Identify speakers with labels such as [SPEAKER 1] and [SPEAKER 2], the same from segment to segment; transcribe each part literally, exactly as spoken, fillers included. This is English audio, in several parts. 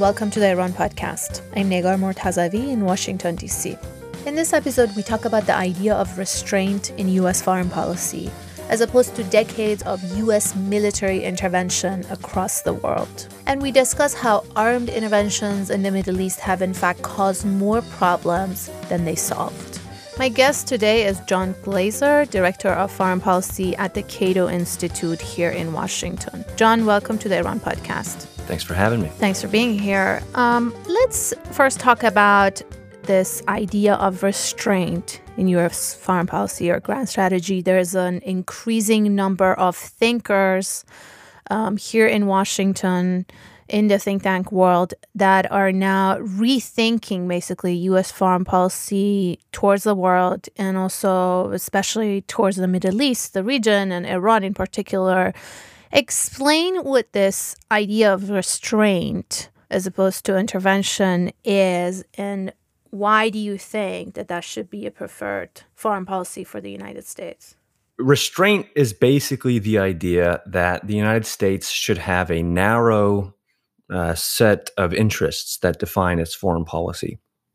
[SPEAKER 1] welcome to the Iran Podcast. I'm Negar Mortazavi in Washington, D C. In this episode, we talk about the idea of restraint in U S foreign policy, as opposed to decades of U S military intervention across the world. And we discuss how armed interventions in the Middle East have in fact caused more problems than they solved. My guest today is John Glaser, Director of Foreign Policy at the Cato Institute here in Washington. John, welcome to the Iran Podcast.
[SPEAKER 2] Thanks for having me.
[SPEAKER 1] Thanks for being here. Um, let's first talk about this idea of restraint in U S foreign policy or grand strategy. There's an increasing number of thinkers um, here in Washington, in the think tank world, that are now rethinking basically U S foreign policy towards the world, and also especially towards the Middle East, the region, and Iran in particular. Explain what this idea of restraint as opposed to intervention is, and why do you think that that should be a preferred foreign policy for the United States?
[SPEAKER 2] Restraint is basically the idea that the United States should have a narrow uh, set of interests that define its foreign policy.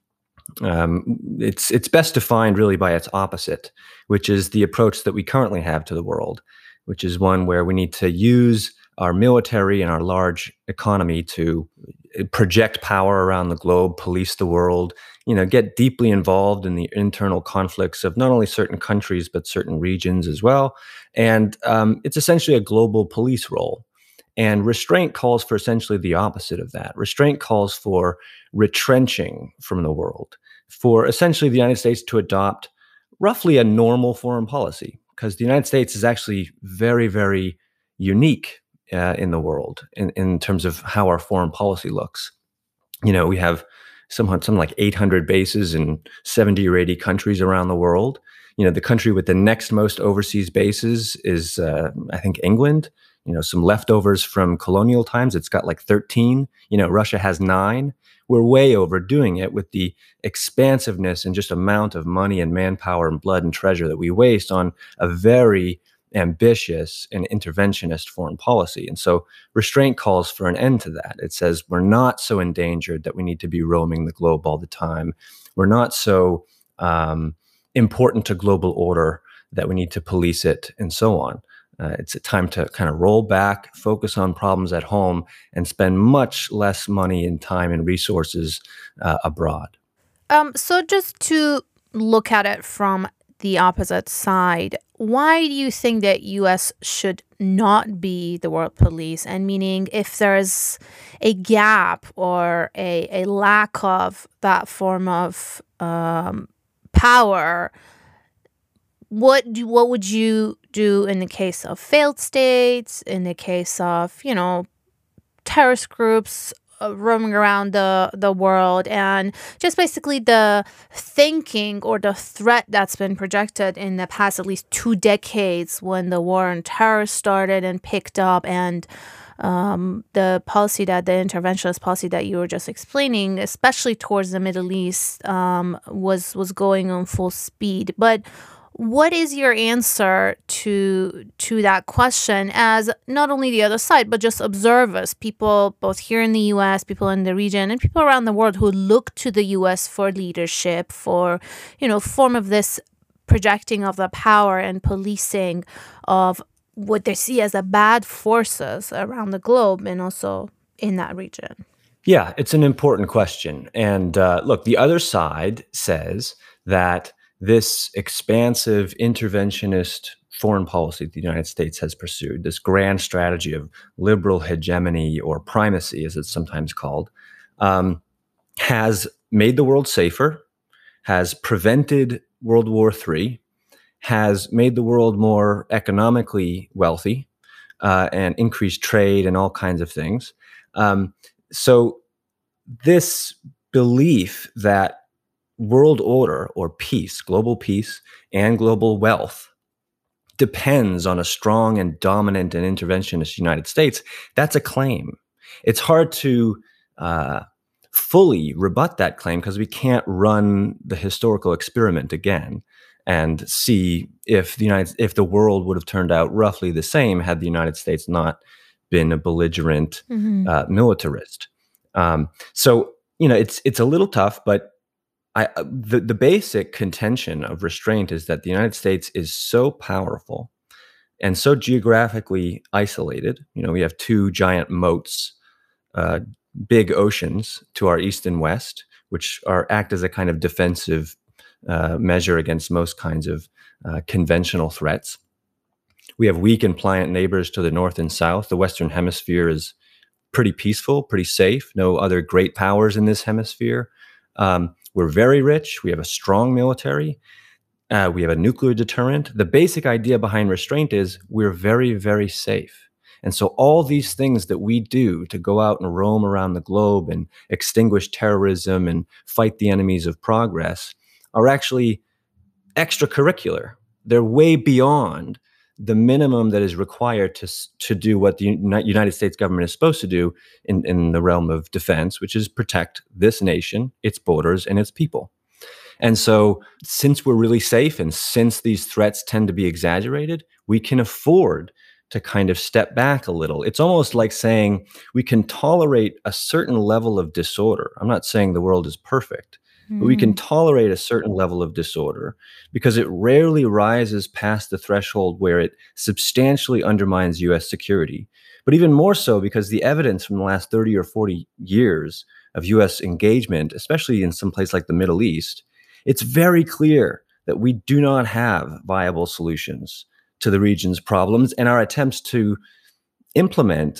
[SPEAKER 2] Um, it's it's best defined really by its opposite, which is the approach that we currently have to the world, which is one where we need to use our military and our large economy to project power around the globe, police the world, you know, get deeply involved in the internal conflicts of not only certain countries, but certain regions as well. And um, it's essentially a global police role. And restraint calls for essentially the opposite of that. Restraint calls for retrenching from the world, for essentially the United States to adopt roughly a normal foreign policy, because the United States is actually very, very unique uh, in the world in, in terms of how our foreign policy looks. You know, we have some, something like eight hundred bases in seventy or eighty countries around the world. You know, the country with the next most overseas bases is, uh, I think, England. You know, some leftovers from colonial times. It's got like thirteen. You know, Russia has nine. We're way overdoing it with the expansiveness and just amount of money and manpower and blood and treasure that we waste on a very ambitious and interventionist foreign policy. And so restraint calls for an end to that. It says we're not so endangered that we need to be roaming the globe all the time. We're not so um, important to global order that we need to police it, and so on. Uh, it's a time to kind of roll back, focus on problems at home, and spend much less money and time and resources uh, abroad.
[SPEAKER 1] Um, so just to look at it from the opposite side, why do you think that U S should not be the world police? And meaning, if there's a gap or a, a lack of that form of um, power, What do what would you do in the case of failed states, in the case of, you know, terrorist groups uh, roaming around the, the world, and just basically the thinking or the threat that's been projected in the past at least two decades when the war on terror started and picked up, and um, the policy that the interventionist policy that you were just explaining, especially towards the Middle East, um, was was going on full speed. But what is your answer to to that question, as not only the other side, but just observers, people both here in the U S, people in the region, and people around the world who look to the U S for leadership, for, you know, form of this projecting of the power and policing of what they see as the bad forces around the globe and also in that region?
[SPEAKER 2] Yeah, it's an important question. And uh, look, the other side says that this expansive interventionist foreign policy the United States has pursued, this grand strategy of liberal hegemony or primacy, as it's sometimes called, um, has made the world safer, has prevented World War Three, has made the world more economically wealthy, uh, and increased trade and all kinds of things. Um, so this belief that world order or peace, global peace and global wealth depends on a strong and dominant and interventionist United States, that's a claim. It's hard to uh, fully rebut that claim because we can't run the historical experiment again and see if the United, if the world would have turned out roughly the same had the United States not been a belligerent mm-hmm. uh, militarist. Um, so you know, it's it's a little tough, but I uh, the the basic contention of restraint is that the United States is so powerful and so geographically isolated. You know, we have two giant moats, uh, big oceans to our east and west, which are act as a kind of defensive uh, measure against most kinds of uh, conventional threats. We have weak and pliant neighbors to the north and south. The Western Hemisphere is pretty peaceful, pretty safe. No other great powers in this hemisphere. Um, we're very rich. We have a strong military. Uh, we have a nuclear deterrent. The basic idea behind restraint is we're very, very safe. And so all these things that we do to go out and roam around the globe and extinguish terrorism and fight the enemies of progress are actually extracurricular. They're way beyond the minimum that is required to to do what the United States government is supposed to do in, in the realm of defense, which is protect this nation, its borders, and its people. And so since we're really safe and since these threats tend to be exaggerated, we can afford to kind of step back a little. It's almost like saying we can tolerate a certain level of disorder. I'm not saying the world is perfect, but we can tolerate a certain level of disorder because it rarely rises past the threshold where it substantially undermines U S security. But even more so because the evidence from the last thirty or forty years of U S engagement, especially in some place like the Middle East, it's very clear that we do not have viable solutions to the region's problems, and our attempts to implement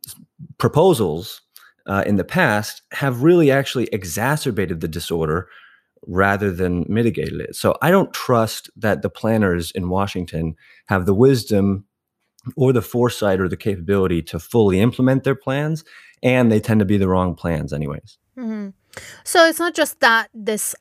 [SPEAKER 2] proposals uh, in the past have really actually exacerbated the disorder rather than mitigated it. So I don't trust that the planners in Washington have the wisdom or the foresight or the capability to fully implement their plans, and they tend to be the wrong plans anyways.
[SPEAKER 1] Mm-hmm. So it's not just that this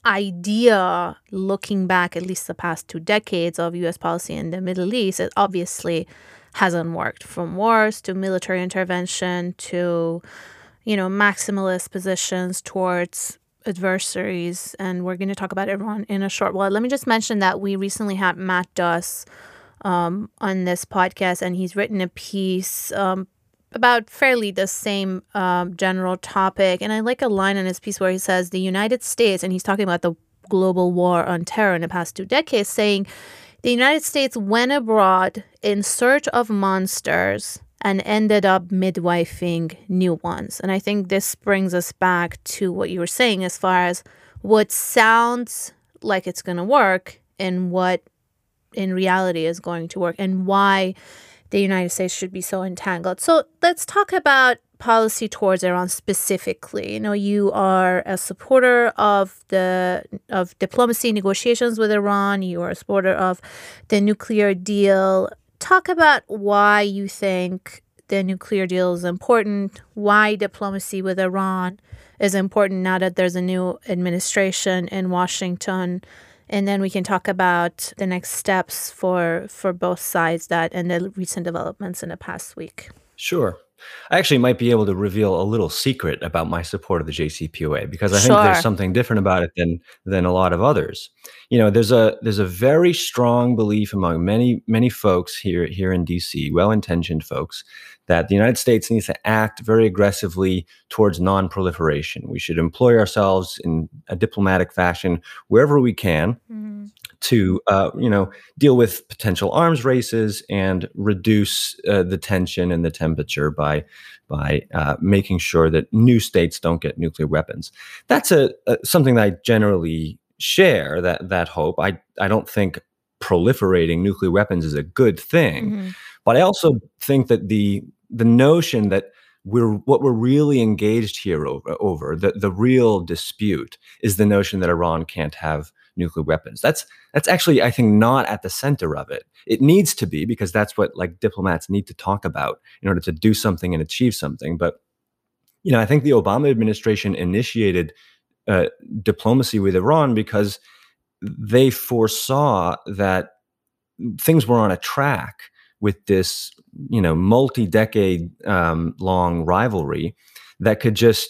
[SPEAKER 1] idea, looking back at least the past two decades of U S policy in the Middle East, it obviously hasn't worked, from wars to military intervention to, you know, maximalist positions towards adversaries. And we're going to talk about Iran in a short while. Let me just mention that we recently had Matt Duss um, on this podcast, and he's written a piece um, about fairly the same um, general topic. And I like a line in his piece where he says the United States, and he's talking about the global war on terror in the past two decades, saying the United States went abroad in search of monsters and ended up midwifing new ones. And I think this brings us back to what you were saying as far as what sounds like it's going to work and what in reality is going to work, and why the United States should be so entangled. So let's talk about policy towards Iran specifically. You know, you are a supporter of the of diplomacy negotiations with Iran. You are a supporter of the nuclear deal. Talk about why you think the nuclear deal is important, why diplomacy with Iran is important now that there's a new administration in Washington. And then we can talk about the next steps for for both sides, that and the recent developments in the past week.
[SPEAKER 2] Sure. I actually might be able to reveal a little secret about my support of the J C P O A, because I
[SPEAKER 1] Sure.
[SPEAKER 2] think there's something different about it than than a lot of others. You know, there's a there's a very strong belief among many many folks here here in D C, well-intentioned folks, that the United States needs to act very aggressively towards non-proliferation. We should employ ourselves in a diplomatic fashion wherever we can mm-hmm. to, uh, you know, deal with potential arms races and reduce uh, the tension and the temperature by by uh, making sure that new states don't get nuclear weapons. That's a, a something that I generally share, that that hope. I I don't think proliferating nuclear weapons is a good thing, mm-hmm. but I also think that the the notion that we're what we're really engaged here over, over the, the real dispute is the notion that Iran can't have nuclear weapons. That's that's actually, I think, not at the center of it. It needs to be, because that's what like diplomats need to talk about in order to do something and achieve something. But you know, I think the Obama administration initiated uh, diplomacy with Iran because they foresaw that things were on a track with this, you know, multi-decade um, long rivalry that could just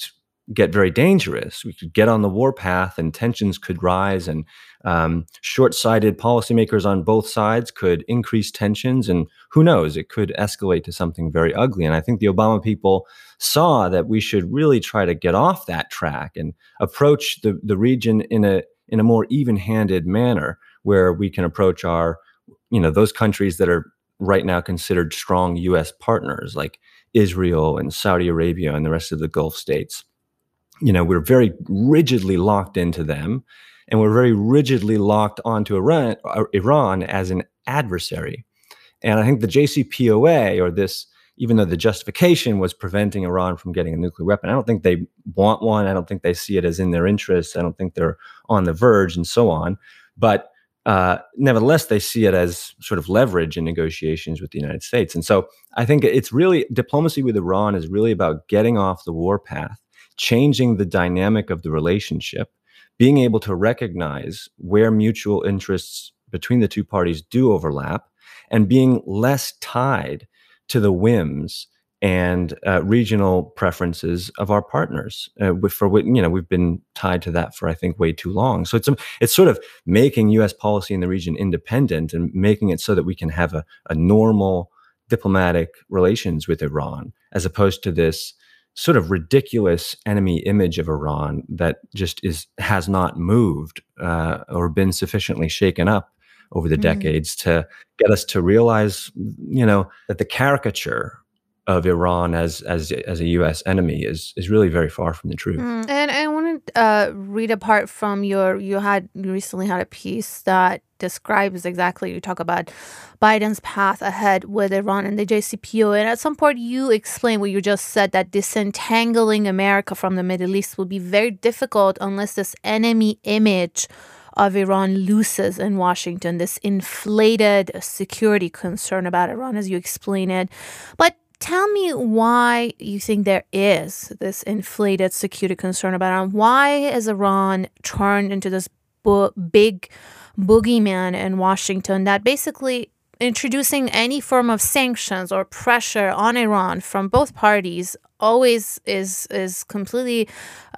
[SPEAKER 2] get very dangerous. We could get on the warpath and tensions could rise, and um, short-sighted policymakers on both sides could increase tensions. And who knows, it could escalate to something very ugly. And I think the Obama people saw that we should really try to get off that track and approach the, the region in a in a more even-handed manner, where we can approach our, you know, those countries that are right now considered strong U S partners, like Israel and Saudi Arabia and the rest of the Gulf states. You know, we're very rigidly locked into them, and we're very rigidly locked onto Iran, Iran as an adversary. And I think the J C P O A, or this, even though the justification was preventing Iran from getting a nuclear weapon, I don't think they want one. I don't think they see it as in their interests. I don't think they're on the verge and so on. But uh, nevertheless, they see it as sort of leverage in negotiations with the United States. And so I think it's really, diplomacy with Iran is really about getting off the warpath, changing the dynamic of the relationship, being able to recognize where mutual interests between the two parties do overlap, and being less tied to the whims and uh, regional preferences of our partners. Uh, for what, you know, we've been tied to that for, I think, way too long. So it's a, it's sort of making U S policy in the region independent and making it so that we can have a, a normal diplomatic relations with Iran, as opposed to this sort of ridiculous enemy image of Iran that just is has not moved uh, or been sufficiently shaken up over the mm. decades to get us to realize, you know, that the caricature of Iran as as as a U S enemy is is really very far from the truth.
[SPEAKER 1] Mm. And I want to uh, read a part from your you had you recently had a piece that describes exactly, you talk about Biden's path ahead with Iran and the J C P O A. And at some point you explain what you just said, that disentangling America from the Middle East will be very difficult unless this enemy image of Iran looses in Washington, this inflated security concern about Iran, as you explain it. But tell me why you think there is this inflated security concern about Iran. Why has Iran turned into this bo- big boogeyman in Washington that basically introducing any form of sanctions or pressure on Iran from both parties always is is completely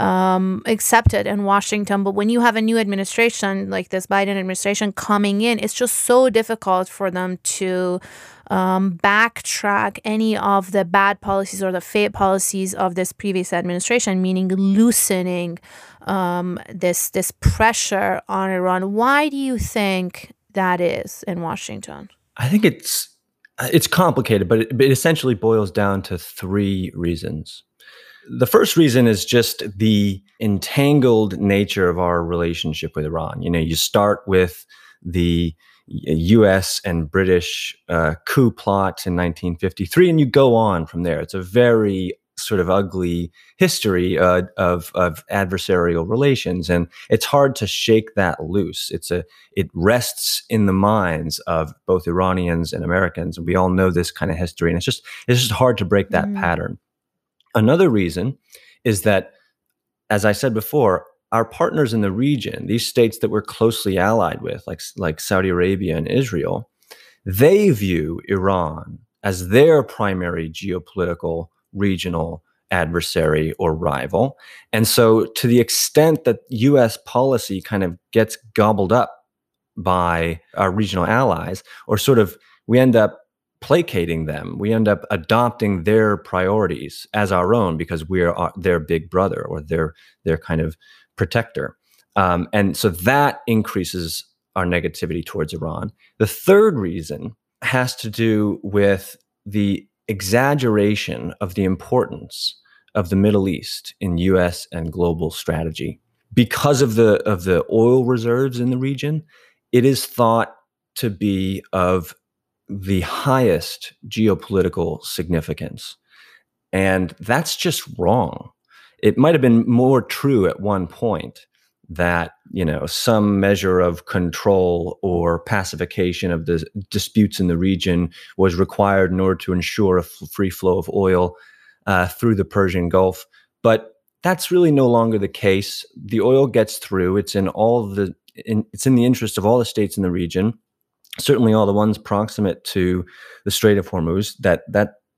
[SPEAKER 1] um, accepted in Washington. But when you have a new administration like this Biden administration coming in, it's just so difficult for them to um, backtrack any of the bad policies or the failed policies of this previous administration, meaning loosening um, this this pressure on Iran. Why do you think that is in Washington?
[SPEAKER 2] I think it's it's complicated, but it, it essentially boils down to three reasons. The first reason is just the entangled nature of our relationship with Iran. You know, you start with the U S and British uh, coup plot in nineteen fifty-three, and you go on from there. It's a very sort of ugly history uh, of of adversarial relations, and it's hard to shake that loose. It's a it rests in the minds of both Iranians and Americans, and we all know this kind of history, and it's just it's just hard to break that mm. pattern. Another reason is that, as I said before, our partners in the region, these states that we're closely allied with, like like Saudi Arabia and Israel, they view Iran as their primary geopolitical regional adversary or rival. And so to the extent that U S policy kind of gets gobbled up by our regional allies, or sort of we end up placating them, we end up adopting their priorities as our own because we're their big brother or their their kind of protector. Um, and so that increases our negativity towards Iran. The third reason has to do with the exaggeration of the importance of the Middle East in U S and global strategy. Because of the of the oil reserves in the region, it is thought to be of the highest geopolitical significance. And that's just wrong. It might have been more true at one point that, you know, some measure of control or pacification of the disputes in the region was required in order to ensure a f- free flow of oil uh, through the Persian Gulf. But that's really no longer the case. The oil gets through. It's in all the in, it's in the interest of all the states in the region, certainly all the ones proximate to the Strait of Hormuz. That that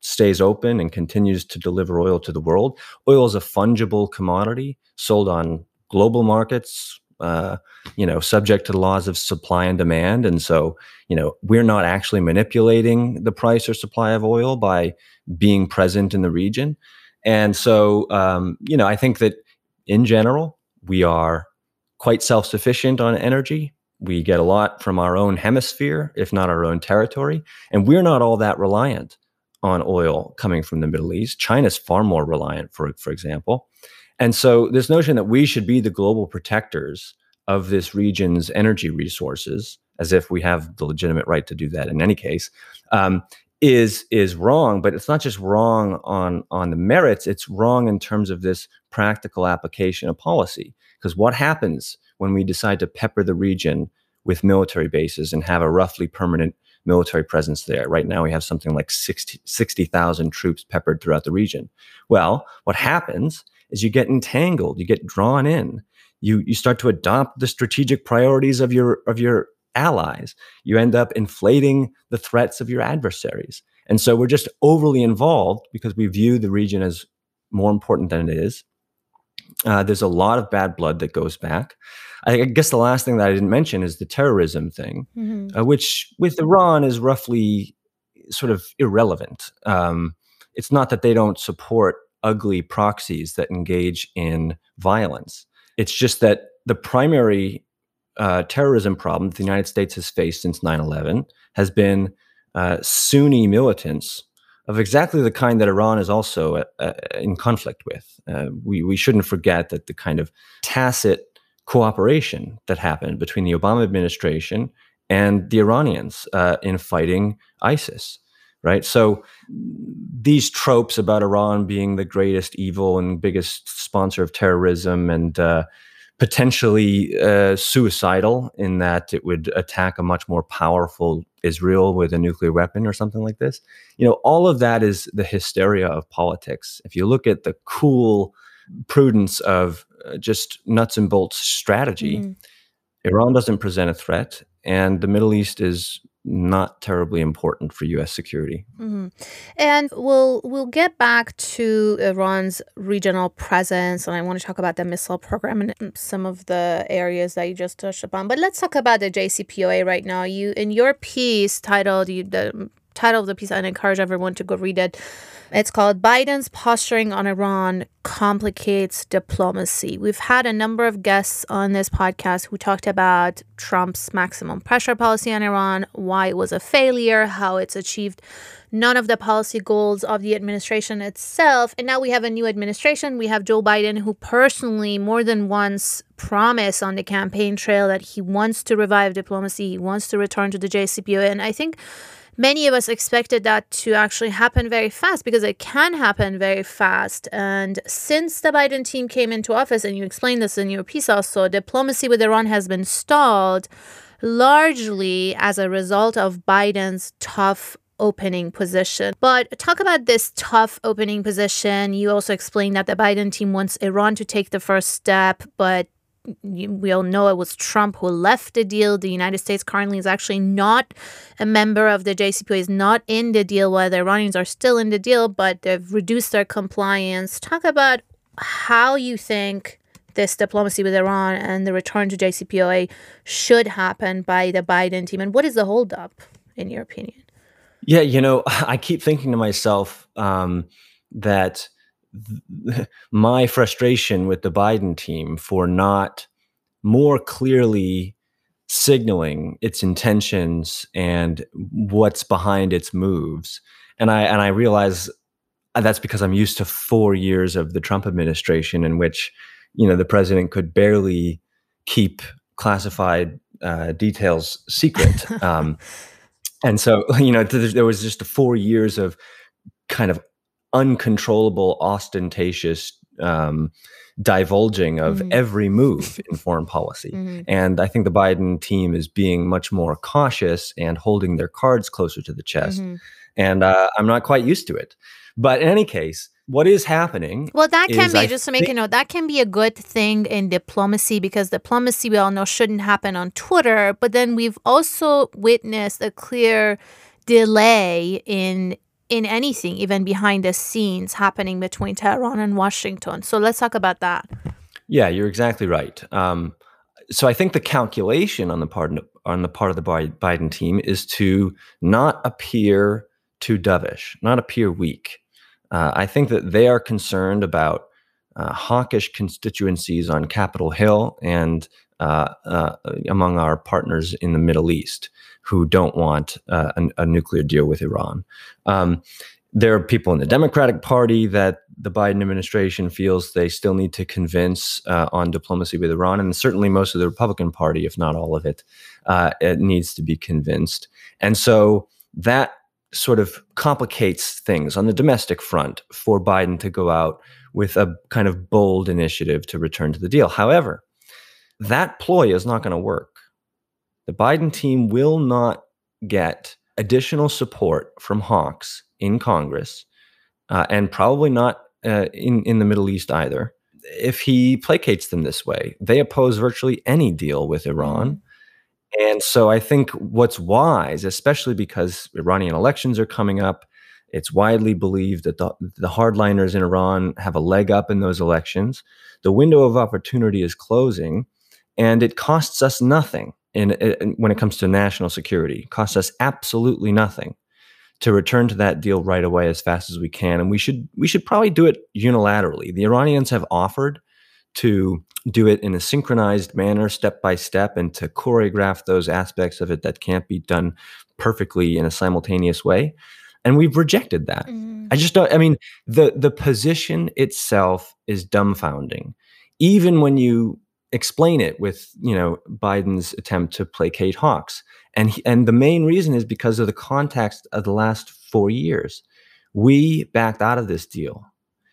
[SPEAKER 2] stays open and continues to deliver oil to the world. Oil is a fungible commodity sold on global markets, uh, you know, subject to the laws of supply and demand. And so, you know, we're not actually manipulating the price or supply of oil by being present in the region. And so, um, you know, I think that in general, we are quite self-sufficient on energy. We get a lot from our own hemisphere, if not our own territory. And we're not all that reliant on oil coming from the Middle East. China's far more reliant, for, for example. And so this notion that we should be the global protectors of this region's energy resources, as if we have the legitimate right to do that in any case, um, is is wrong. But it's not just wrong on, on the merits, it's wrong in terms of this practical application of policy. Because what happens when we decide to pepper the region with military bases and have a roughly permanent military presence there? Right now, we have something like sixty thousand troops peppered throughout the region. Well, what happens is you get entangled, you get drawn in, you you start to adopt the strategic priorities of your of your allies. You end up inflating the threats of your adversaries. And so we're just overly involved because we view the region as more important than it is. Uh, there's a lot of bad blood that goes back. I guess the last thing that I didn't mention is the terrorism thing, mm-hmm. uh, which with Iran is roughly sort of irrelevant. Um, it's not that they don't support ugly proxies that engage in violence. It's just that the primary uh, terrorism problem that the United States has faced since nine eleven has been uh, Sunni militants of exactly the kind that Iran is also uh, in conflict with. Uh, we, we shouldn't forget that the kind of tacit cooperation that happened between the Obama administration and the Iranians uh, in fighting ISIS, right? So these tropes about Iran being the greatest evil and biggest sponsor of terrorism and uh, potentially uh, suicidal in that it would attack a much more powerful Israel with a nuclear weapon or something like this. You know, all of that is the hysteria of politics. If you look at the cool prudence of uh, just nuts and bolts strategy, mm. Iran doesn't present a threat, and the Middle East is not terribly important for U S security.
[SPEAKER 1] Mm-hmm. And we'll we'll get back to Iran's regional presence, and I want to talk about the missile program and some of the areas that you just touched upon. But let's talk about the J C P O A right now. You in your piece titled you, the title of the piece, and I encourage everyone to go read it. It's called Biden's Posturing on Iran Complicates Diplomacy. We've had a number of guests on this podcast who talked about Trump's maximum pressure policy on Iran, why it was a failure, how it's achieved none of the policy goals of the administration itself. And now we have a new administration. We have Joe Biden, who personally more than once promised on the campaign trail that he wants to revive diplomacy. He wants to return to the J C P O A. And I think many of us expected that to actually happen very fast because it can happen very fast. And since the Biden team came into office, and you explained this in your piece also, diplomacy with Iran has been stalled largely as a result of Biden's tough opening position. But talk about this tough opening position. You also explained that the Biden team wants Iran to take the first step, but we all know it was Trump who left the deal. The United States currently is actually not a member of the J C P O A, is not in the deal, while the Iranians are still in the deal, but they've reduced their compliance. Talk about how you think this diplomacy with Iran and the return to J C P O A should happen by the Biden team, and what is the holdup, in your opinion?
[SPEAKER 2] Yeah, you know, I keep thinking to myself um, that th- my frustration with the Biden team for not more clearly signaling its intentions and what's behind its moves. And I and I realize that's because I'm used to four years of the Trump administration in which, you know, the president could barely keep classified uh, details secret. Um, and so, you know, th- there was just four years of kind of uncontrollable, ostentatious um, divulging of mm-hmm. every move in foreign policy. Mm-hmm. And I think the Biden team is being much more cautious and holding their cards closer to the chest. Mm-hmm. And uh, I'm not quite used to it. But in any case, what is happening?
[SPEAKER 1] Well, that can be,
[SPEAKER 2] I
[SPEAKER 1] just to make a note, that can be a good thing in diplomacy, because diplomacy, we all know, shouldn't happen on Twitter. But then we've also witnessed a clear delay in in anything, even behind the scenes happening between Tehran and Washington. So let's talk about that.
[SPEAKER 2] Yeah, you're exactly right. Um, so I think the calculation on the part on the part of the Biden team is to not appear too dovish, not appear weak. Uh, I think that they are concerned about uh, hawkish constituencies on Capitol Hill and uh, uh, among our partners in the Middle East who don't want uh, a, a nuclear deal with Iran. Um, there are people in the Democratic Party that the Biden administration feels they still need to convince uh, on diplomacy with Iran. And certainly most of the Republican Party, if not all of it, uh, it needs to be convinced. And so that sort of complicates things on the domestic front for Biden to go out with a kind of bold initiative to return to the deal. However, that ploy is not going to work. The Biden team will not get additional support from hawks in Congress, uh, and probably not uh, in, in the Middle East either, if he placates them this way. They oppose virtually any deal with Iran. Mm. And so I think what's wise, especially because Iranian elections are coming up, it's widely believed that the, the hardliners in Iran have a leg up in those elections. The window of opportunity is closing, and it costs us nothing in, in when it comes to national security. It costs us absolutely nothing to return to that deal right away as fast as we can. And we should we should probably do it unilaterally. The Iranians have offered to do it in a synchronized manner, step by step, and to choreograph those aspects of it that can't be done perfectly in a simultaneous way. And we've rejected that. Mm. I just don't, I mean, the, the position itself is dumbfounding. Even when you explain it with, you know, Biden's attempt to placate hawks. And, he, and the main reason is because of the context of the last four years. We backed out of this deal.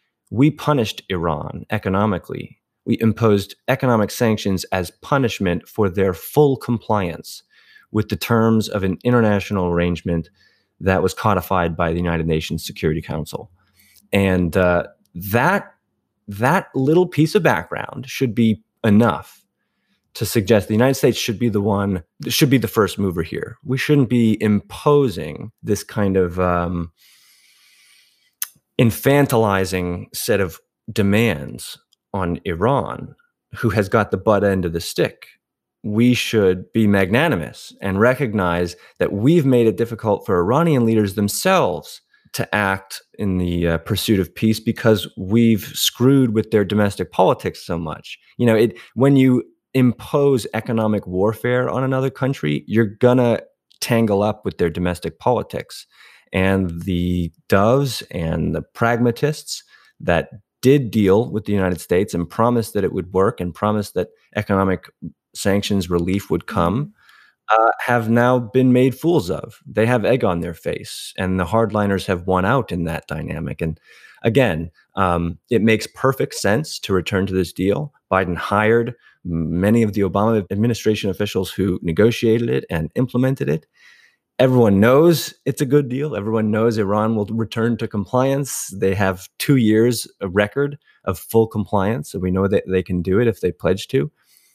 [SPEAKER 2] We punished Iran economically. We imposed economic sanctions as punishment for their full compliance with the terms of an international arrangement that was codified by the United Nations Security Council. And uh, that, that little piece of background should be enough to suggest the United States should be the one, should be the first mover here. We shouldn't be imposing this kind of um, infantilizing set of demands on Iran, who has got the butt end of the stick. We should be magnanimous and recognize that we've made it difficult for Iranian leaders themselves to act in the uh, pursuit of peace because we've screwed with their domestic politics so much. You know, it when you impose economic warfare on another country, you're gonna tangle up with their domestic politics. And the doves and the pragmatists that did deal with the United States and promised that it would work and promised that economic sanctions relief would come, uh, have now been made fools of. They have egg on their face, and the hardliners have won out in that dynamic. And again, um, it makes perfect sense to return to this deal. Biden hired many of the Obama administration officials who negotiated it and implemented it. Everyone knows it's a good deal. Everyone knows Iran will return to compliance. They have two years a record of full compliance, so we know that they can do it if they pledge to.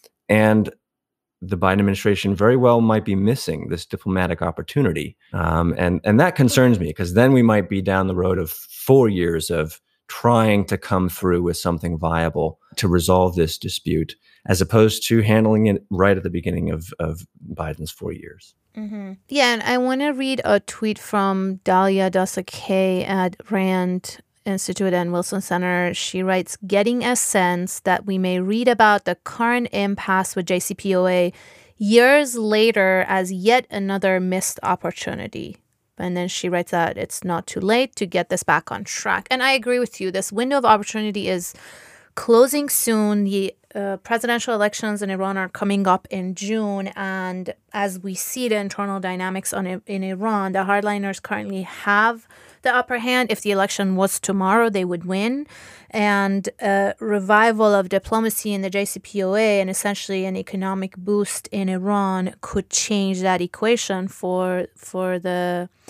[SPEAKER 2] And the Biden administration very well might be missing this diplomatic opportunity. Um, and, and that concerns me, because then we might be down the road of four years of trying to come through with something viable to resolve this dispute, as opposed to handling it right at the beginning of, of Biden's four years.
[SPEAKER 1] Mm-hmm. Yeah, and I want to read a tweet from Dahlia Dasa-Kay at RAND Institute and Wilson Center. She writes, getting a sense that we may read about the current impasse with J C P O A years later as yet another missed opportunity. And then she writes that it's not too late to get this back on track. And I agree with you. This window of opportunity is closing soon. The uh, presidential elections in Iran are coming up in June. And as we see the internal dynamics on in Iran, the hardliners currently have the upper hand. If the election was tomorrow, they would win. And a revival of diplomacy in the J C P O A and essentially an economic boost in Iran could change that equation for for the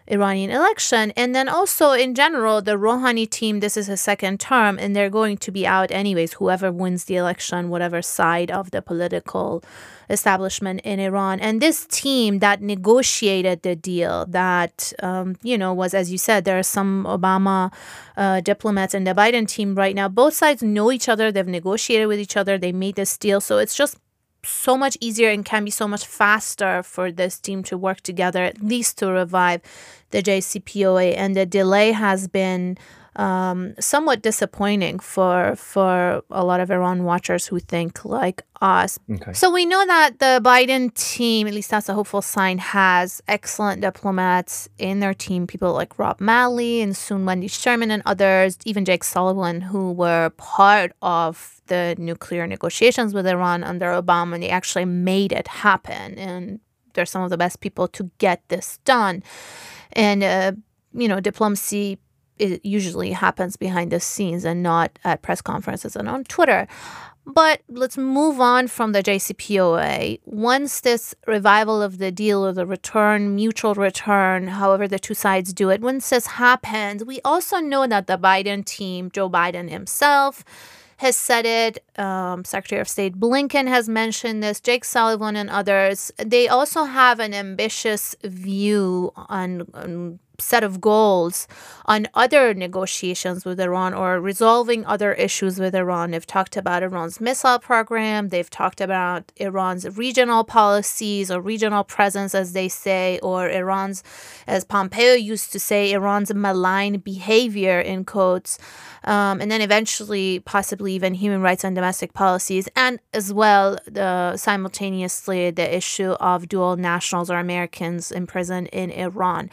[SPEAKER 1] Iranian election. And then also in general, the Rouhani team, this is his second term, and they're going to be out anyways, whoever wins the election, whatever side of the political establishment in Iran. And this team that negotiated the deal, that, um, you know, was, as you said, there are some Obama uh, diplomats in the Biden team right now. Both sides know each other. They've negotiated with each other. They made this deal. So it's just so much easier and can be so much faster for this team to work together, at least to revive the J C P O A. And the delay has been um, somewhat disappointing for for a lot of Iran watchers who think like us.
[SPEAKER 2] Okay.
[SPEAKER 1] So we know that the Biden team, at least that's a hopeful sign, has excellent diplomats in their team, people like Rob Malley and soon Wendy Sherman and others, even Jake Sullivan, who were part of the nuclear negotiations with Iran under Obama, and they actually made it happen. And they're some of the best people to get this done. And, uh, you know, diplomacy it usually happens behind the scenes and not at press conferences and on Twitter. But let's move on from the J C P O A. Once this revival of the deal or the return, mutual return, however the two sides do it, once this happens, we also know that the Biden team, Joe Biden himself, has said it. Um, Secretary of State Blinken has mentioned this, Jake Sullivan and others. They also have an ambitious view on, on set of goals on other negotiations with Iran or resolving other issues with Iran. They've talked about Iran's missile program. They've talked about Iran's regional policies or regional presence, as they say, or Iran's, as Pompeo used to say, Iran's malign behavior, in quotes. Um, and then eventually, possibly even human rights and domestic policies, and as well, the, simultaneously, the issue of dual nationals or Americans imprisoned in Iran.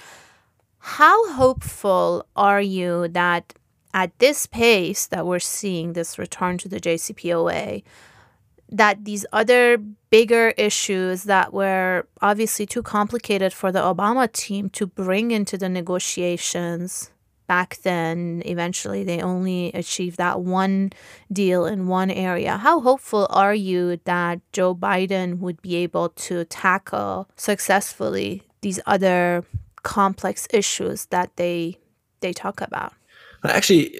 [SPEAKER 1] How hopeful are you that at this pace that we're seeing this return to the J C P O A, that these other bigger issues that were obviously too complicated for the Obama team to bring into the negotiations back then, eventually they only achieved that one deal in one area. How hopeful are you that Joe Biden would be able to tackle successfully these other complex issues that they they talk about?
[SPEAKER 2] Actually,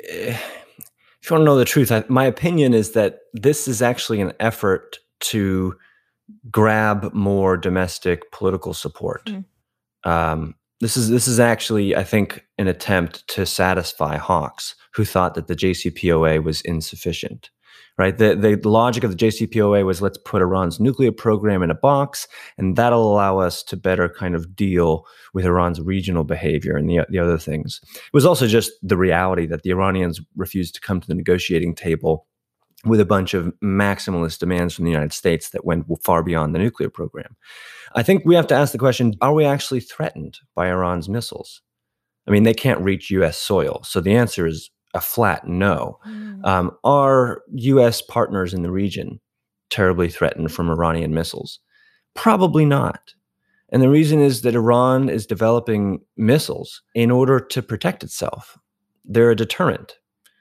[SPEAKER 2] if you want to know the truth, I, my opinion is that this is actually an effort to grab more domestic political support. Mm. Um, this is this is actually, I think, an attempt to satisfy hawks who thought that the J C P O A was insufficient. Right? The, the the logic of the J C P O A was, let's put Iran's nuclear program in a box, and that'll allow us to better kind of deal with Iran's regional behavior and the, the other things. It was also just the reality that the Iranians refused to come to the negotiating table with a bunch of maximalist demands from the United States that went far beyond the nuclear program. I think we have to ask the question, are we actually threatened by Iran's missiles? I mean, they can't reach U S soil. So the answer is a flat no. Mm. Um, are U S partners in the region terribly threatened from Iranian missiles? Probably not. And the reason is that Iran is developing missiles in order to protect itself. They're a deterrent.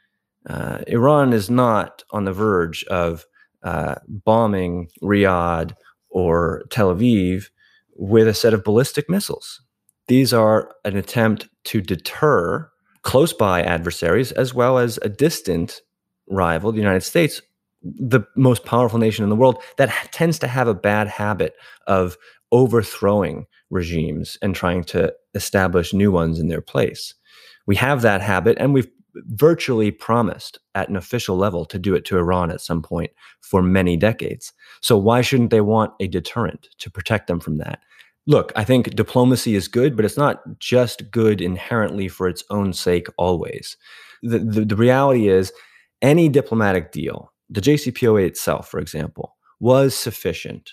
[SPEAKER 2] Uh, Iran is not on the verge of uh, bombing Riyadh or Tel Aviv with a set of ballistic missiles. These are an attempt to deter close by adversaries, as well as a distant rival, the United States, the most powerful nation in the world, that tends to have a bad habit of overthrowing regimes and trying to establish new ones in their place. We have that habit, and we've virtually promised at an official level to do it to Iran at some point for many decades. So why shouldn't they want a deterrent to protect them from that? Look, I think diplomacy is good, but it's not just good inherently for its own sake always. The, the, the reality is any diplomatic deal, the J C P O A itself, for example, was sufficient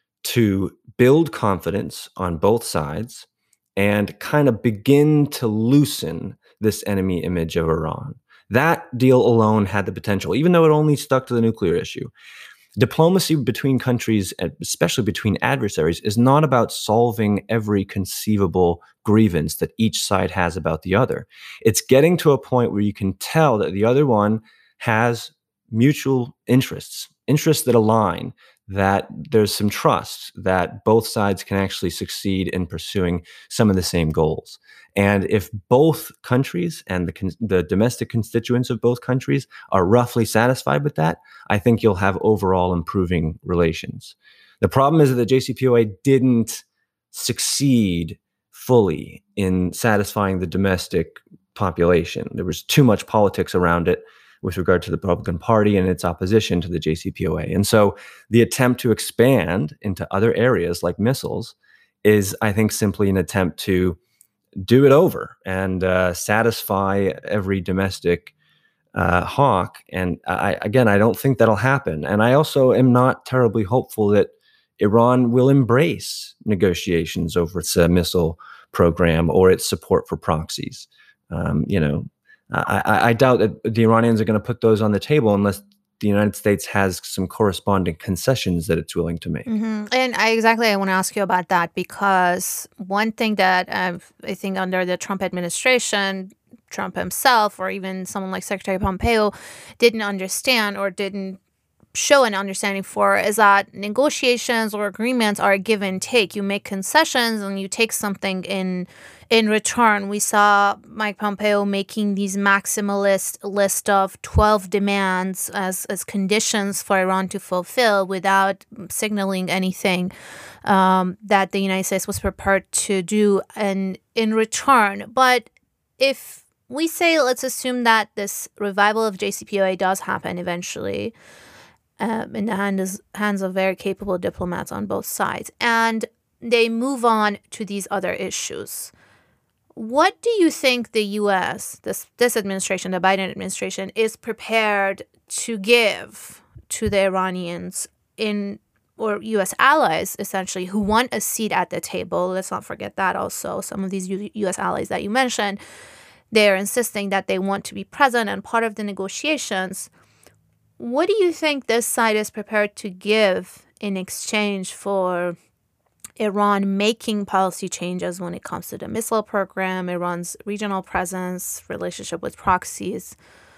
[SPEAKER 2] to build confidence on both sides and kind of begin to loosen this enemy image of Iran. That deal alone had the potential, even though it only stuck to the nuclear issue. Diplomacy between countries, especially between adversaries, is not about solving every conceivable grievance that each side has about the other. It's getting to a point where you can tell that the other one has mutual interests, interests that align, that there's some trust that both sides can actually succeed in pursuing some of the same goals. And if both countries and the, con- the domestic constituents of both countries are roughly satisfied with that, I think you'll have overall improving relations. The problem is that the J C P O A didn't succeed fully in satisfying the domestic population. There was too much politics around it with regard to the Republican Party and its opposition to the J C P O A. And so the attempt to expand into other areas like missiles is, I think, simply an attempt to do it over and uh, satisfy every domestic uh, hawk. And I, again, I don't think that'll happen. And I also am not terribly hopeful that Iran will embrace negotiations over its uh, missile program or its support for proxies. Um, you know, I, I, I doubt that the Iranians are going to put those on the table unless the United States has some corresponding concessions that it's willing to make.
[SPEAKER 1] Mm-hmm. And I exactly, I want to ask you about that, because one thing that uh, I think under the Trump administration, Trump himself, or even someone like Secretary Pompeo, didn't understand or didn't show an understanding for is that negotiations or agreements are a give and take. You make concessions and you take something in in return. We saw Mike Pompeo making these maximalist list of twelve demands as, as conditions for Iran to fulfill without signaling anything um, that the United States was prepared to do in, in return. But if we say, let's assume that this revival of J C P O A does happen eventually, Um, in the hands, hands of very capable diplomats on both sides, and they move on to these other issues. What do you think the U S, this, this administration, the Biden administration, is prepared to give to the Iranians in, or U S allies, essentially, who want a seat at the table? Let's not forget that also. Some of these U S allies that you mentioned, they're insisting that they want to be present and part of the negotiations. What do you think this side is prepared to give in exchange for Iran making policy changes when it comes to the missile program, Iran's regional presence, relationship with proxies,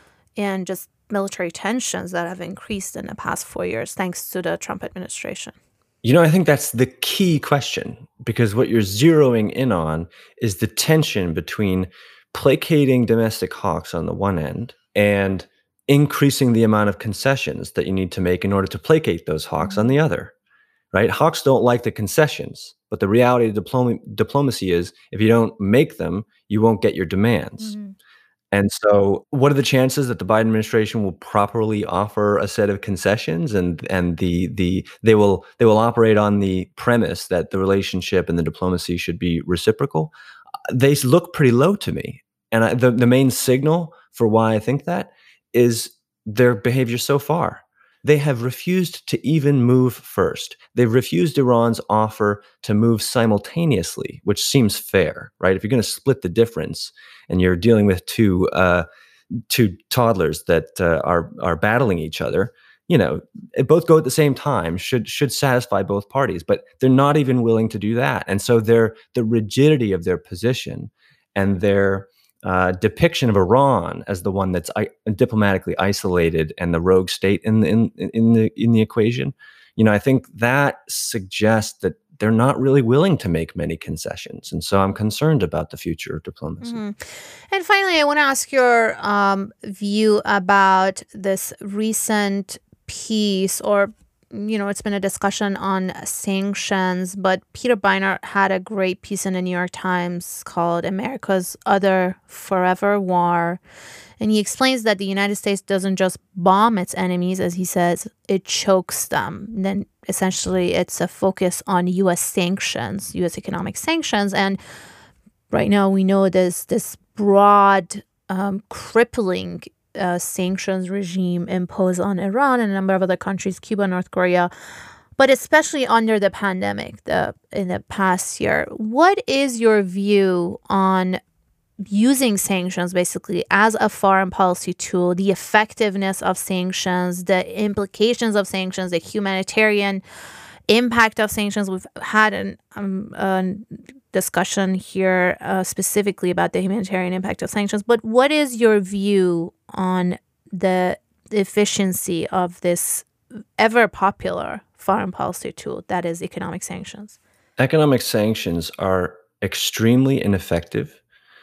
[SPEAKER 1] and just military tensions that have increased in the past four years thanks to the Trump administration?
[SPEAKER 2] You know, I think that's the key question, because what you're zeroing in on is the tension between placating domestic hawks on the one end and increasing the amount of concessions that you need to make in order to placate those hawks on the other, right? Hawks don't like the concessions, but the reality of diplom- diplomacy is if you don't make them, you won't get your demands. Mm-hmm. And so what are the chances that the Biden administration will properly offer a set of concessions, and and the the they will they will operate on the premise that the relationship and the diplomacy should be reciprocal? They look pretty low to me. And I, the, the main signal for why I think that is their behavior so far. They have refused to even move first. They've refused Iran's offer to move simultaneously, which seems fair, right? If you're going to split the difference and you're dealing with two uh, two toddlers that uh, are are battling each other, you know, both go at the same time should should satisfy both parties. But they're not even willing to do that, and so their the rigidity of their position and their Uh, depiction of Iran as the one that's I- diplomatically isolated and the rogue state in the, in in the in the equation, you know, I think that suggests that they're not really willing to make many concessions, and so I'm concerned about the future of diplomacy.
[SPEAKER 1] Mm-hmm. And finally, I want to ask your um, view about this recent piece, or you know, it's been a discussion on sanctions, but Peter Beinart had a great piece in the New York Times called America's Other Forever War. And he explains that the United States doesn't just bomb its enemies, as he says, it chokes them. And then essentially it's a focus on U S sanctions, U S economic sanctions. And right now we know there's this broad, um, crippling Uh, sanctions regime imposed on Iran and a number of other countries, Cuba, North Korea, but especially under the pandemic the, in the past year. What is your view on using sanctions basically as a foreign policy tool, the effectiveness of sanctions, the implications of sanctions, the humanitarian impact of sanctions? We've had an um, a discussion here uh, specifically about the humanitarian impact of sanctions, but what is your view on the efficiency of this ever popular foreign policy tool, that is economic sanctions?
[SPEAKER 2] Economic sanctions are extremely ineffective.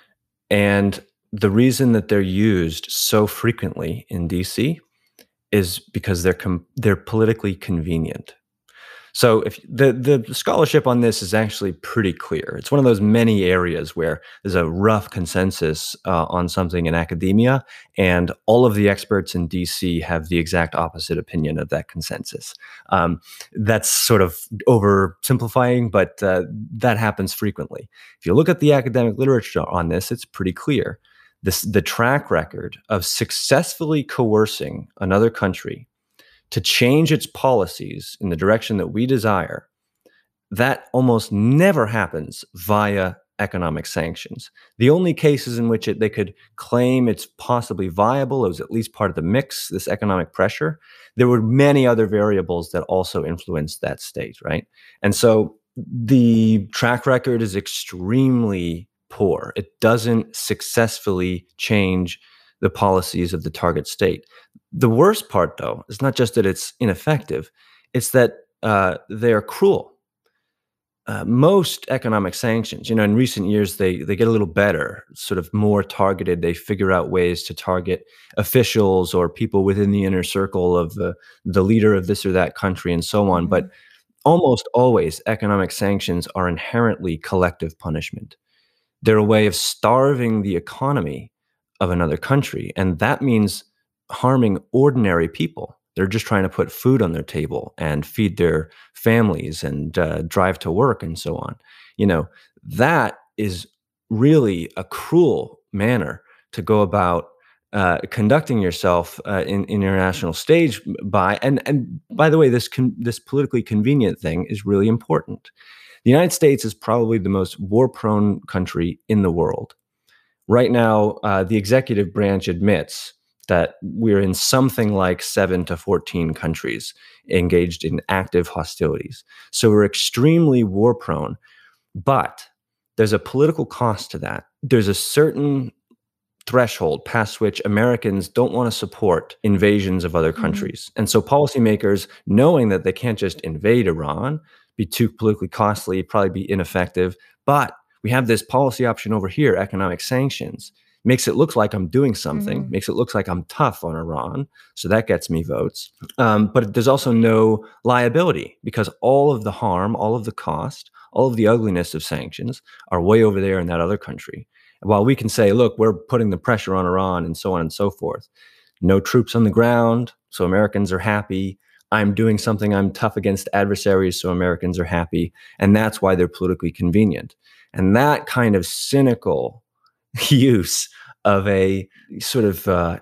[SPEAKER 2] And the reason that they're used so frequently in D C is because they're com- they're politically convenient. So if the the scholarship on this is actually pretty clear. It's one of those many areas where there's a rough consensus uh, on something in academia, and all of the experts in D C have the exact opposite opinion of that consensus. Um, that's sort of oversimplifying, but uh, that happens frequently. If you look at the academic literature on this, it's pretty clear. This the track record of successfully coercing another country to change its policies in the direction that we desire, that almost never happens via economic sanctions. The only cases in which it, they could claim it's possibly viable, it was at least part of the mix, this economic pressure, there were many other variables that also influenced that state, right? And so the track record is extremely poor. It doesn't successfully change the policies of the target state. The worst part, though, is not just that it's ineffective, it's that uh, they are cruel. Uh, most economic sanctions, you know, in recent years, they they get a little better, sort of more targeted. They figure out ways to target officials or people within the inner circle of the, the leader of this or that country and so on.
[SPEAKER 1] Mm-hmm.
[SPEAKER 2] But almost always, economic sanctions are inherently collective punishment. They're a way of starving the economy of another country. And that means harming ordinary people. They're just trying to put food on their table and feed their families and uh, drive to work and so on. You know, that is really a cruel manner to go about uh, conducting yourself uh, in, in international stage by. And and by the way, this con- this politically convenient thing is really important. The United States is probably the most war-prone country in the world. Right now, uh, the executive branch admits that we're in something like seven to fourteen countries engaged in active hostilities. So we're extremely war-prone, but there's a political cost to that. There's a certain threshold past which Americans don't want to support invasions of other countries. Mm-hmm. And so policymakers, knowing that they can't just invade Iran, be too politically costly, probably be ineffective, but we have this policy option over here, economic sanctions, makes it look like I'm doing something, mm-hmm. makes it look like I'm tough on Iran. So that gets me votes. Um, but there's also no liability because all of the harm, all of the cost, all of the ugliness of sanctions are way over there in that other country. While we can say, look, we're putting the pressure on Iran and so on and so forth. No troops on the ground, so Americans are happy. I'm doing something, I'm tough against adversaries, so Americans are happy. And that's why they're politically convenient. And that kind of cynical use of a sort of uh,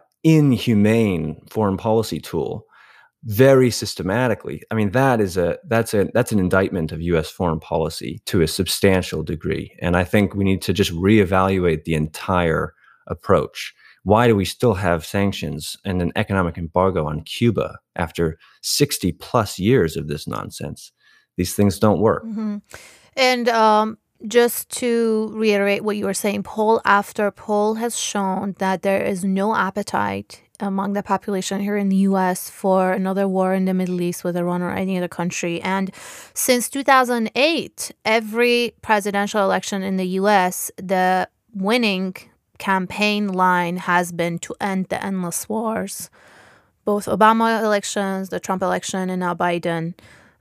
[SPEAKER 2] inhumane foreign policy tool very systematically. I mean, that is a that's a that's an indictment of U S foreign policy to a substantial degree. And I think we need to just reevaluate the entire approach. Why do we still have sanctions and an economic embargo on Cuba after sixty plus years of this nonsense? These things don't work.
[SPEAKER 1] Mm-hmm. And um, just to reiterate what you were saying, poll after poll has shown that there is no appetite among the population here in the U S for another war in the Middle East with Iran or any other country. And since two thousand eight, every presidential election in the U S, the winning campaign line has been to end the endless wars. Both Obama elections, the Trump election, and now Biden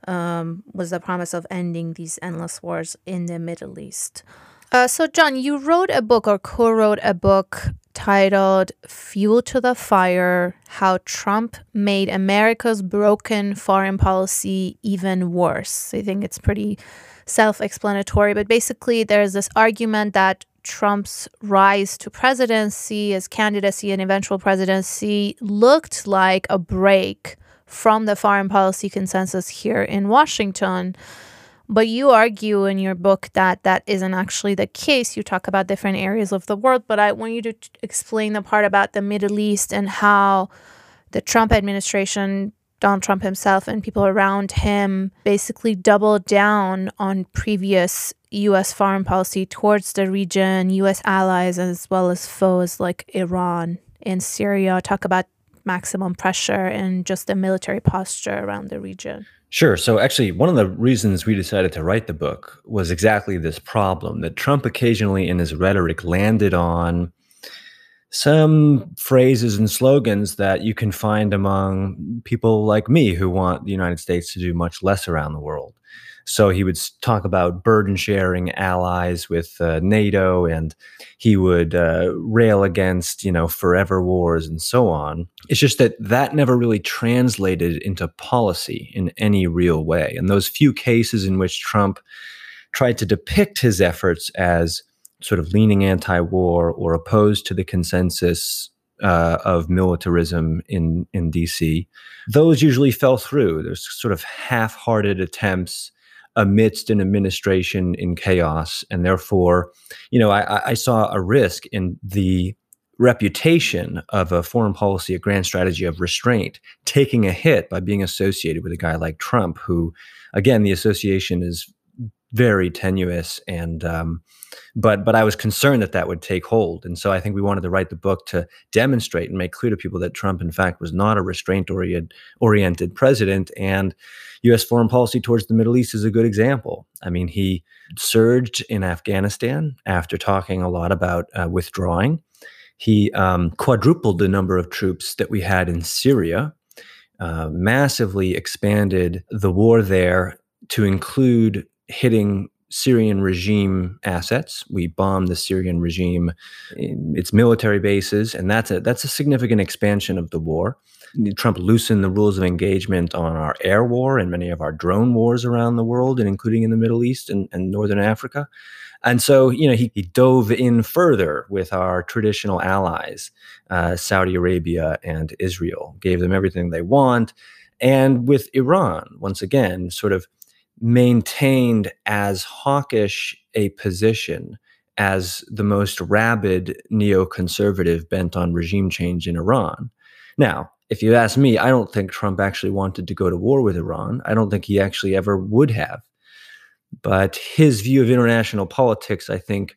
[SPEAKER 1] um, was the promise of ending these endless wars in the Middle East. Uh, so, John, you wrote a book or co-wrote a book titled Fuel to the Fire, How Trump Made America's Broken Foreign Policy Even Worse. I think it's pretty self-explanatory, but basically there's this argument that Trump's rise to presidency, his candidacy and eventual presidency looked like a break from the foreign policy consensus here in Washington. But you argue in your book that that isn't actually the case. You talk about different areas of the world, but I want you to t- explain the part about the Middle East and how the Trump administration, Donald Trump himself and people around him basically doubled down on previous U S foreign policy towards the region, U S allies, as well as foes like Iran and Syria. Talk about maximum pressure and just a military posture around the region?
[SPEAKER 2] Sure. So, actually, one of the reasons we decided to write the book was exactly this problem that Trump occasionally in his rhetoric landed on some phrases and slogans that you can find among people like me who want the United States to do much less around the world. So he would s- talk about burden sharing allies with uh, NATO, and he would uh, rail against, you know, forever wars and so on. It's just that that never really translated into policy in any real way. And those few cases in which Trump tried to depict his efforts as sort of leaning anti-war or opposed to the consensus uh, of militarism in in D C, those usually fell through. There's sort of half-hearted attempts amidst an administration in chaos, and therefore, you know, I, I saw a risk in the reputation of a foreign policy, a grand strategy of restraint, taking a hit by being associated with a guy like Trump, who, again, the association is very tenuous, and um, but but I was concerned that that would take hold, and so I think we wanted to write the book to demonstrate and make clear to people that Trump, in fact, was not a restraint oriented oriented president, and U S foreign policy towards the Middle East is a good example. I mean, he surged in Afghanistan after talking a lot about uh, withdrawing. He um, quadrupled the number of troops that we had in Syria, uh, massively expanded the war there to include hitting Syrian regime assets. We bombed the Syrian regime in its military bases, and that's a that's a significant expansion of the war. Trump loosened the rules of engagement on our air war and many of our drone wars around the world, and including in the Middle East and, and Northern Africa. And so, you know, he, he dove in further with our traditional allies, uh, Saudi Arabia and Israel, gave them everything they want. And with Iran, once again, sort of maintained as hawkish a position as the most rabid neoconservative bent on regime change in Iran. Now, if you ask me, I don't think Trump actually wanted to go to war with Iran. I don't think he actually ever would have. But his view of international politics, I think,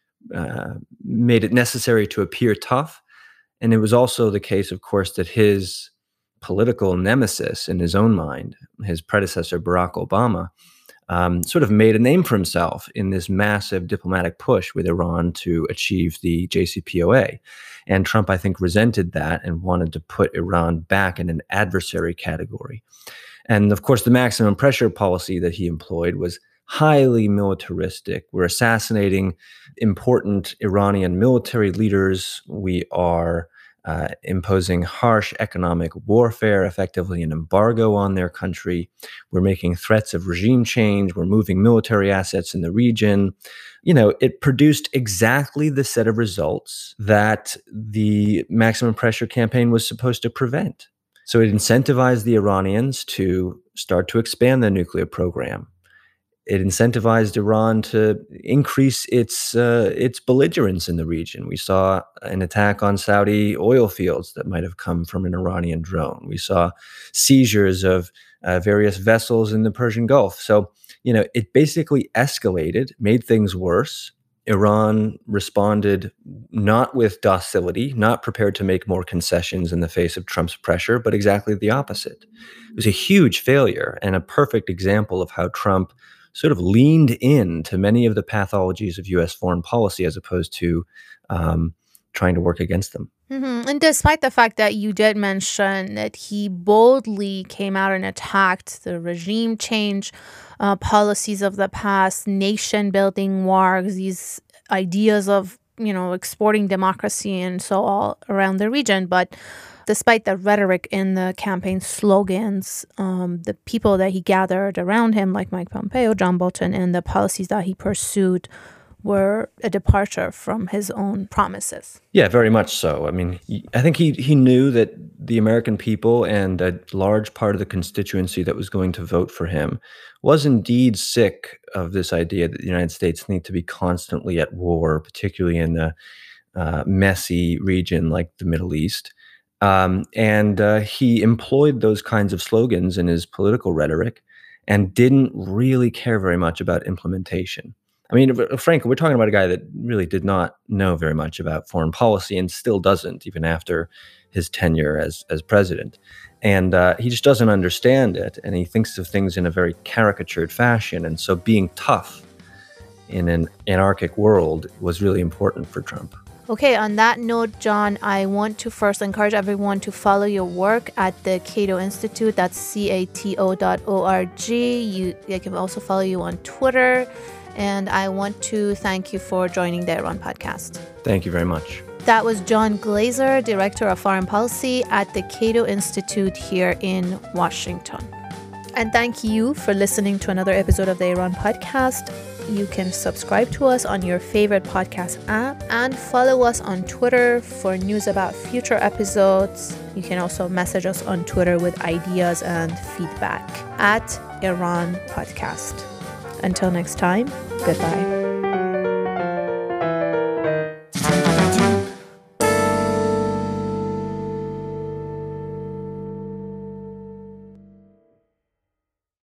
[SPEAKER 2] uh, made it necessary to appear tough. And it was also the case, of course, that his political nemesis in his own mind, his predecessor, Barack Obama, um, sort of made a name for himself in this massive diplomatic push with Iran to achieve the J C P O A. And Trump, I think, resented that and wanted to put Iran back in an adversary category. And of course, the maximum pressure policy that he employed was highly militaristic. We're assassinating important Iranian military leaders. We are uh, imposing harsh economic warfare, effectively an embargo on their country. We're making threats of regime change. We're moving military assets in the region. You know, it produced exactly the set of results that the maximum pressure campaign was supposed to prevent. So it incentivized the Iranians to start to expand their nuclear program. It incentivized Iran to increase its uh, its belligerence in the region. We saw an attack on Saudi oil fields that might have come from an Iranian drone. We saw seizures of uh, various vessels in the Persian Gulf. So, you know, it basically escalated, made things worse. Iran responded not with docility, not prepared to make more concessions in the face of Trump's pressure, but exactly the opposite. It was a huge failure and a perfect example of how Trump sort of leaned in to many of the pathologies of U S foreign policy as opposed to um, trying to work against them.
[SPEAKER 1] hmm And despite the fact that you did mention that he boldly came out and attacked the regime change uh, policies of the past, nation building wars, these ideas of, you know, exporting democracy and so all around the region. But despite the rhetoric in the campaign slogans, um, the people that he gathered around him, like Mike Pompeo, John Bolton, and the policies that he pursued were a departure from his own promises.
[SPEAKER 2] Yeah, very much so. I mean, he, I think he he knew that the American people and a large part of the constituency that was going to vote for him was indeed sick of this idea that the United States need to be constantly at war, particularly in a uh, messy region like the Middle East. Um, and uh, he employed those kinds of slogans in his political rhetoric and didn't really care very much about implementation. I mean, frankly, we're talking about a guy that really did not know very much about foreign policy and still doesn't, even after his tenure as as president. And uh, he just doesn't understand it, and he thinks of things in a very caricatured fashion. And so being tough in an anarchic world was really important for Trump.
[SPEAKER 1] Okay, on that note, John, I want to first encourage everyone to follow your work at the Cato Institute. That's C A T O dot O R G. You, I can also follow you on Twitter. And I want to thank you for joining the Iran podcast.
[SPEAKER 2] Thank you very much.
[SPEAKER 1] That was John Glaser, Director of Foreign Policy at the Cato Institute here in Washington. And thank you for listening to another episode of the Iran podcast. You can subscribe to us on your favorite podcast app and follow us on Twitter for news about future episodes. You can also message us on Twitter with ideas and feedback at Iran Podcast. Until next time, goodbye.